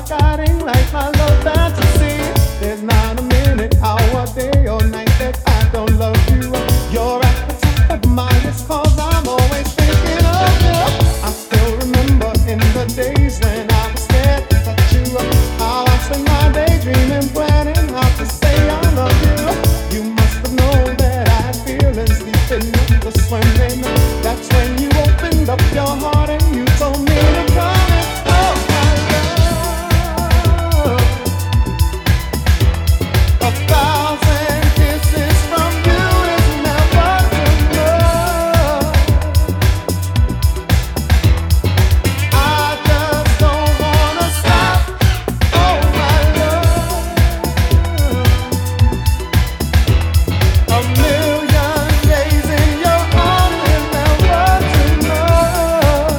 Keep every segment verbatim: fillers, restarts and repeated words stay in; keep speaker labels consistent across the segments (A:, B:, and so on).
A: guiding light, my love fantasy. There's not a minute, hour, day or night that I don't love you. You're at the top of my list, cause I'm always thinking of you. I still remember in the days when I was scared to touch you, how I spent my day dreaming, planning how to say I love you. You must have known that I had feelings deep enough to swim in. That's when you opened up your heart and you told me to come in. Oh my love, a thousand kisses from you is never enough. I just don't wanna stop. Oh my love, a million days in your arms is never enough.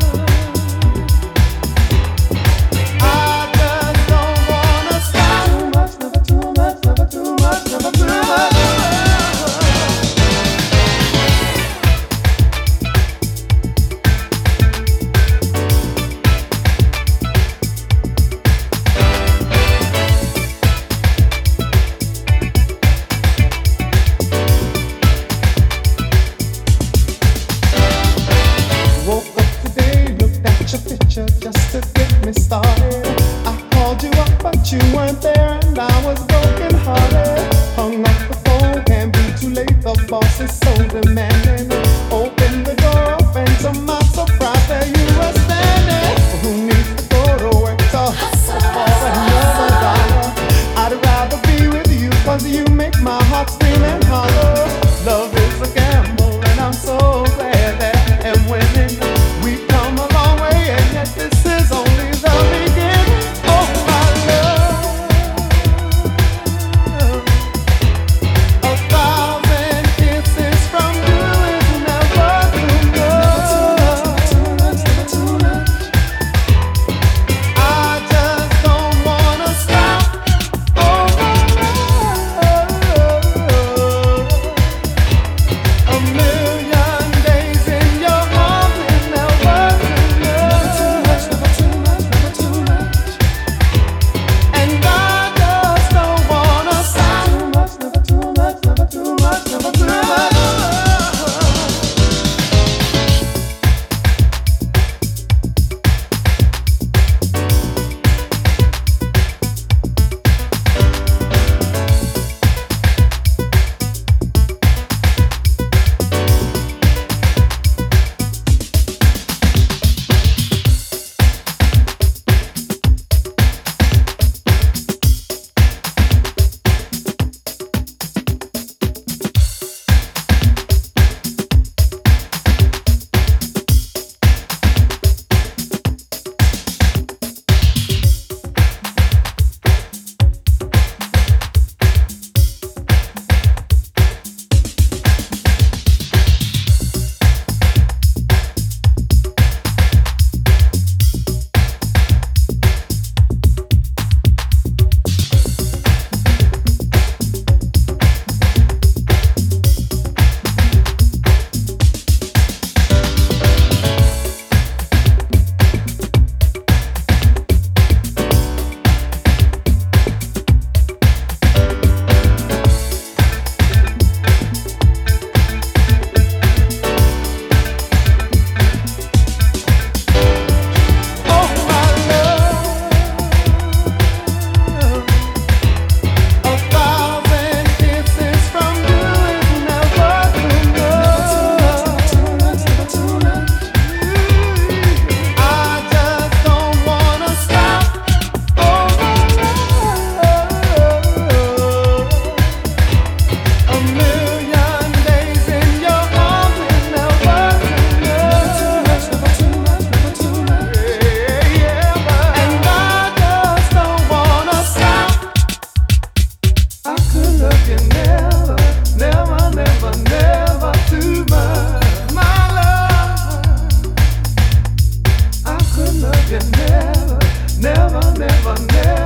A: I just don't wanna stop. Too much, never too much, never too much, never too much. Woke up today, looked at your picture just to get me started. I called you up, but you weren't there, and I was broken hearted. Hung up the phone, can't be too late. The boss is so demanding. Open the door up, and to my surprise, there you were standing. Who needs to go to work to hustle for another dollar? I'd rather be with you, cause you make my heart scream and holler. Love is a gamble, and I'm so glad that I am winning. We've come a long way, and yet this is only the beginning. Oh my love, a thousand kisses from you is never enough. I just don't wanna stop. Oh my love, a million days in your arms is never enough. And I just don't wanna stop. Too much, never too much, never too much, never too much. Oh my love, a thousand kisses from you is never enough. I just don't wanna stop. Oh my love, a million days in your arms is never enough. Yeah, yeah, but and I just don't wanna stop. I could love you never, never, never, never too much, my love. I could love you never, never, never, never.